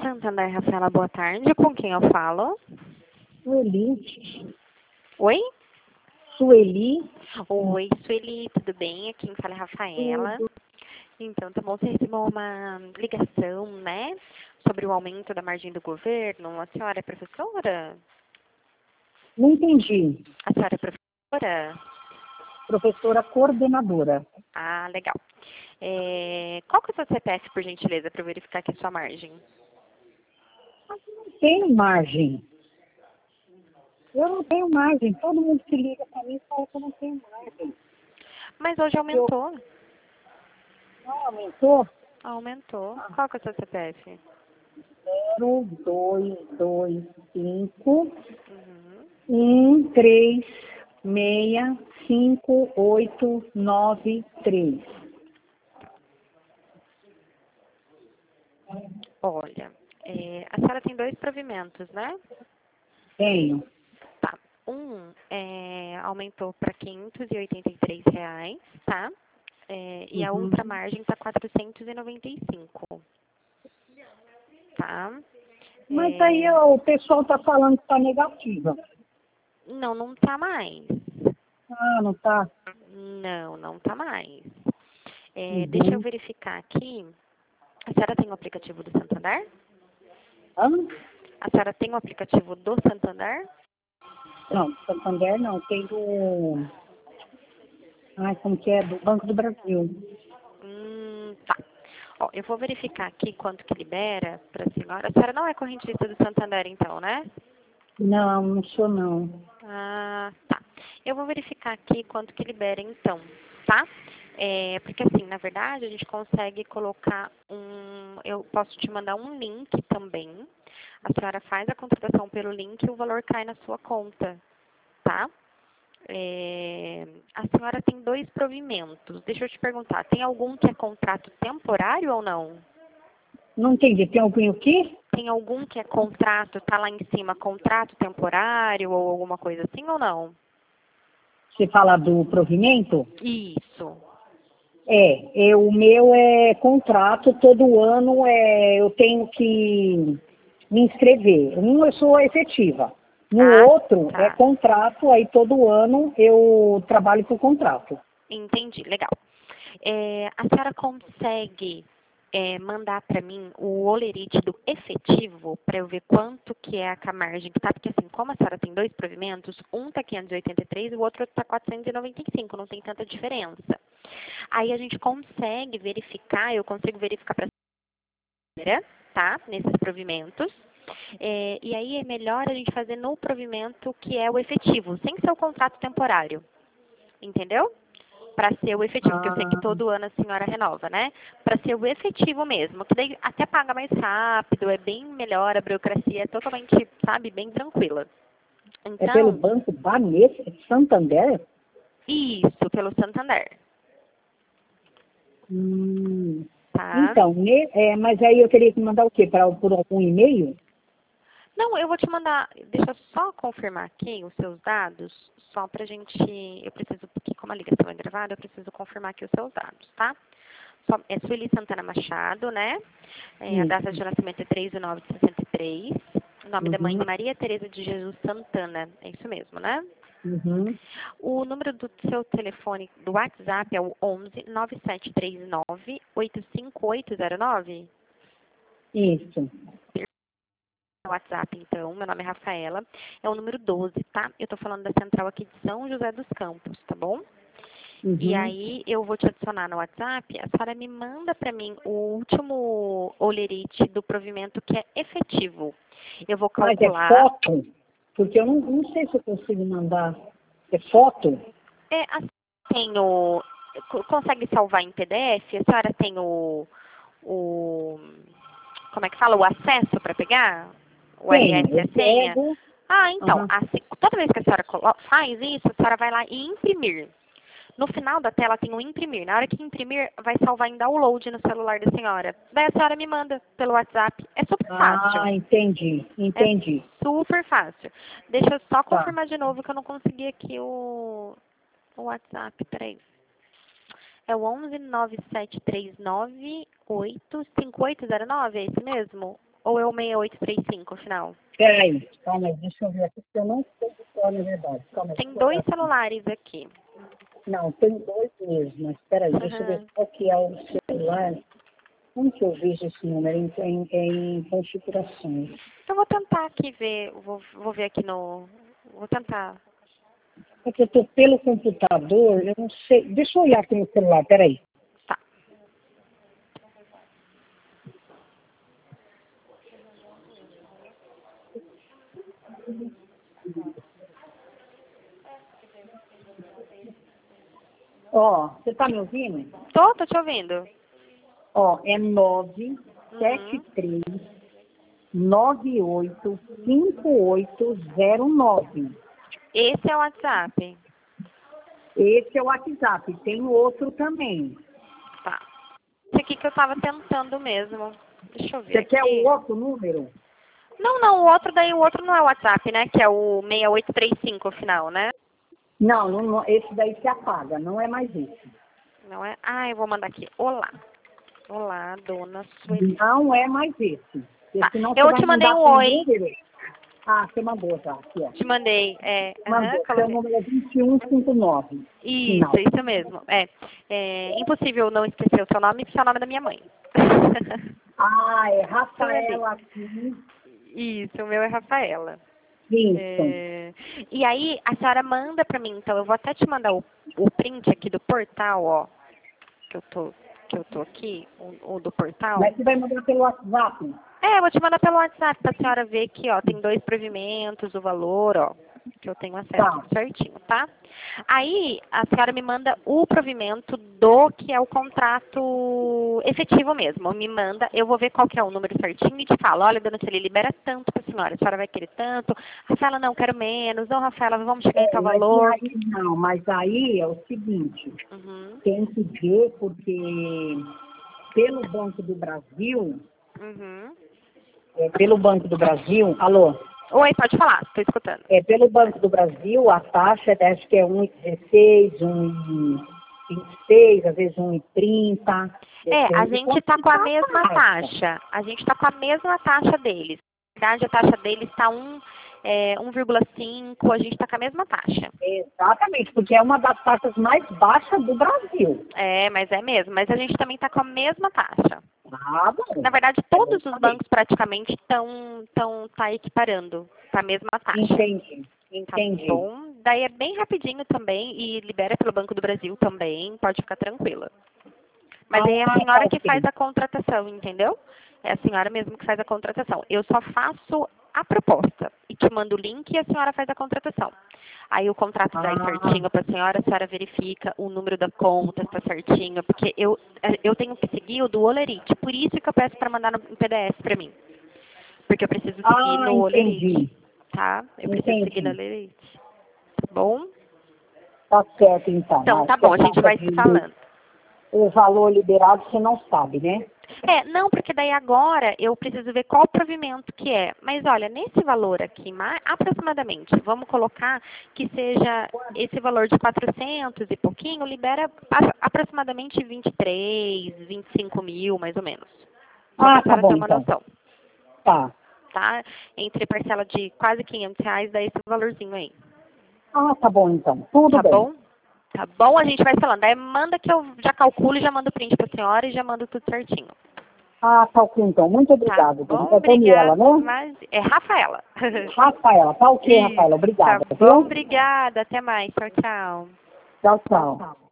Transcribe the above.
Santander, Rafaela, boa tarde. Com quem eu falo? Sueli. Oi? Sueli. Oi, Sueli, tudo bem? Aqui quem fala é Rafaela. Tudo. Então, tá bom, você recebeu uma ligação, né? Sobre o aumento da margem do governo. A senhora é professora? Não entendi. A senhora é professora? Professora coordenadora. Ah, legal. Qual que é o seu CPF, por gentileza, para eu verificar aqui a sua margem? Não tenho margem. Eu não tenho margem. Todo mundo que liga para mim fala que eu não tenho margem. Mas hoje aumentou. Não aumentou? Aumentou. Qual que é o seu CPF? 0225 Uhum. 1365893. Olha, a senhora tem dois provimentos, né? Tenho. Tá. Aumentou para R$ 583, tá? E a outra Uhum. margem está 495, tá? Mas aí o pessoal está falando que está negativa. Não, não tá mais. Ah, não está? Não, não tá mais. Deixa eu Uhum. verificar aqui. A senhora tem o aplicativo do Santander? Hã? A senhora tem o aplicativo do Santander? Não, Santander não. Tem do... Ai, como que é? Do Banco do Brasil. Tá. Ó, eu vou verificar aqui quanto que libera para a senhora. A senhora não é correntista do Santander, então, né? Não, não sou não. Ah, tá. Eu vou verificar aqui quanto que libera, então, tá? Porque assim, na verdade, a gente consegue colocar eu posso te mandar um link também. A senhora faz a contratação pelo link e o valor cai na sua conta, tá? A senhora tem dois provimentos. Deixa eu te perguntar, tem algum que é contrato temporário ou não? Não entendi. Tem alguém o quê? Tem algum que é contrato, tá lá em cima, contrato temporário ou alguma coisa assim ou não? Você fala do provimento? Isso. O meu é contrato, todo ano eu tenho que me inscrever. Um eu sou efetiva. No Ah, outro é tá. contrato, aí todo ano eu trabalho por contrato. Entendi. Legal. A senhora consegue mandar para mim o holerite do efetivo para eu ver quanto que é a margem que tá? Porque assim, como a senhora tem dois provimentos, um tá 583 e o outro tá 495, não tem tanta diferença. Aí a gente consegue verificar, eu consigo verificar para a senhora, tá? Nesses provimentos. E aí é melhor a gente fazer no provimento que é o efetivo, sem ser o contrato temporário. Entendeu? Para ser o efetivo, que eu sei que Ah, todo ano a senhora renova, né? Para ser o efetivo mesmo, que daí até paga mais rápido, é bem melhor, a burocracia é totalmente, sabe, bem tranquila. é pelo Então, Banco Banespa, Santander? isso, pelo Santander, Hum. tá? Então, mas aí eu teria que mandar o quê? Por algum e-mail? Não, eu vou te mandar, deixa eu só confirmar aqui os seus dados, só pra gente, eu preciso, porque como a ligação é gravada, eu preciso confirmar aqui os seus dados, tá? É Sueli Santana Machado, né? A data de Isso. nascimento é 3/9/63. O nome da mãe Uhum. é Maria Tereza de Jesus Santana. É isso mesmo, né? Uhum. O número do seu telefone do WhatsApp é o 11 9739 85809. Isso. O WhatsApp, então, meu nome é Rafaela. É o número 12, tá? Eu tô falando da central aqui de São José dos Campos, tá bom? E Uhum. aí eu vou te adicionar no WhatsApp, a senhora me manda para mim o último holerite do provimento que é efetivo. Eu vou Mas é calcular. foto? Porque eu não sei se eu consigo mandar. É foto? Tem o. Consegue salvar em PDF? A senhora tem o como é que fala? O acesso para pegar? O RS Tenho. e Eu a senha? pego. Ah, então, Aham. toda vez que a senhora faz isso, a senhora vai lá e imprimir. No final da tela tem o imprimir. Na hora que imprimir, vai salvar em download no celular da senhora. Daí a senhora me manda pelo WhatsApp. É super Ah, fácil. entendi. É Entendi. super fácil. Deixa eu só Tá. confirmar de novo que eu não consegui aqui o WhatsApp. Peraí. É o 11 9739 85809, é esse mesmo? Ou é o 6835 final? Peraí, calma aí, deixa eu ver aqui, porque eu não sei de qual na verdade. Calma aí, Tem deixa eu ver dois aqui. celulares aqui. Não, tem dois mesmo, mas peraí, deixa eu ver qual que é o celular. Como que eu vejo esse número em configurações? Eu vou tentar aqui ver, vou ver aqui no... Vou tentar. Porque eu estou pelo computador, eu não sei. Deixa eu olhar aqui no celular, peraí. Tá. Ó, você tá me ouvindo? Tô te ouvindo. Ó, é Uhum. 973985809. Esse é o WhatsApp. Esse é o WhatsApp. Tem outro também. Tá. Esse aqui que eu tava tentando mesmo. Deixa eu ver Você quer o aqui. outro número? Não, o outro não é o WhatsApp, né? Que é o 6835 final, né? Não, esse daí se apaga, não é mais esse. Não é? Ah, eu vou mandar aqui. Olá. Olá, dona Sueli. Não é mais esse. Tá. Senão você Eu vai te mandei mandar um para o oi. número. Ah, você mandou já, aqui, ó. Te mandei. Mandou. Seu Coloquei. número é 2159. Final. Isso mesmo. É impossível não esquecer o seu nome, porque é o nome da minha mãe. Ah, é Sueli. Rafaela aqui. Isso, o meu é Rafaela. Isso. E aí, a senhora manda pra mim, então eu vou até te mandar o print aqui do portal, ó, que eu tô aqui, o do portal. Mas você vai mandar pelo WhatsApp? Eu vou te mandar pelo WhatsApp pra senhora ver que, ó, tem 2 provimentos, o valor, ó, que eu tenho acesso Tá. tudo certinho, tá? Aí, a senhora me manda o provimento do que é o contrato efetivo mesmo. Me manda, eu vou ver qual que é o número certinho e te falo, olha, dona Tcheli, libera tanto pra senhora, a senhora vai querer tanto. Rafaela, não, quero menos. Não, Rafaela, vamos chegar em tal Mas e valor. aí não, mas aí é o seguinte, Uhum, tem que ver porque pelo Banco do Brasil, uhum. Alô? Oi, pode falar, estou escutando. Pelo Banco do Brasil, a taxa acho que é 1,16, 1,26, às vezes 1,30. A Depende de gente quanto está que com a tá mesma a taxa. taxa. A gente está com a mesma taxa deles. Na verdade, a taxa deles está 1,5, a gente está com a mesma taxa. Exatamente, porque é uma das taxas mais baixas do Brasil. Mas é mesmo. Mas a gente também está com a mesma taxa. Ah, bom. Na verdade, É bom todos os saber. bancos praticamente tá equiparando para a mesma taxa. Tá Entendi. bom? Daí é bem rapidinho também e libera pelo Banco do Brasil também, pode ficar tranquila. Mas aí é a Tá senhora que faz ok. a contratação, entendeu? É a senhora mesmo que faz a contratação. Eu só faço a proposta e te mando o link e a senhora faz a contratação. Aí o contrato sai Ah, certinho para a senhora verifica o número da conta, está certinho, porque eu tenho que seguir o do Olerite, por isso que eu peço para mandar no PDF para mim. Porque eu preciso seguir no Olerite, entendi. tá? Eu preciso seguir no Entendi. Olerite. Tá bom? Tá certo, então. Então tá Acho que a bom, a gente taxa vai se falando. o valor liberado você não sabe, né? Não, porque daí agora eu preciso ver qual provimento que é. Mas olha, nesse valor aqui, aproximadamente, vamos colocar que seja esse valor de 400 e pouquinho, libera aproximadamente 23, 25 mil, mais ou menos. Só para Ah, a tá senhora ter bom, uma então. noção, Tá. tá? Entre parcela de quase R$ 500, dá esse valorzinho aí. Ah, tá bom, então. Tudo Tá bem. bom? Tá bom, a gente vai falando. Aí manda que eu já calculo e já mando o print para a senhora e já mando tudo certinho. Ah, tá ok, então. Muito Tá obrigado, dona. bom? É Daniela, Obrigada. né? Mas é Rafaela. Rafaela. Tá ok, Isso. Rafaela. Tá Obrigada, bom? viu? Obrigada. Até mais. Tchau, tchau. Tchau, tchau.